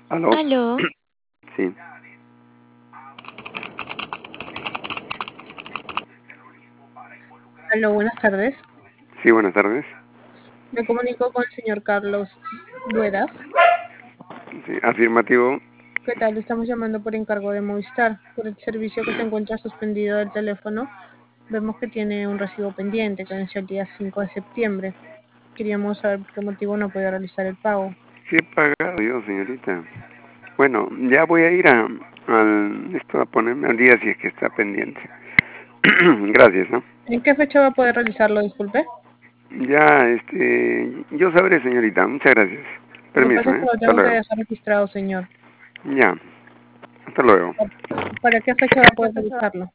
¿Aló? Aló, Sí, Aló, buenas tardes. sí, buenas tardes. Me comunico con el señor Carlos Ruedas. Sí, afirmativo. ¿Qué tal? Estamos llamando por encargo de Movistar, por el servicio que se encuentra suspendido del teléfono. Vemos que tiene un recibo pendiente que venció el día 5 de septiembre. Queríamos saber por qué motivo no puede realizar el pago. Sí he pagado yo, señorita. Bueno, ya voy a ir a ponerme al día si es que está pendiente. Gracias, ¿no? ¿En qué fecha va a poder realizarlo? Disculpe. Ya, yo sabré, señorita. Muchas gracias. Lo que Permiso, pasa es que lo Hasta tengo que luego. dejar registrado, señor. Ya, hasta luego. ¿Para qué fecha va a poder realizarlo?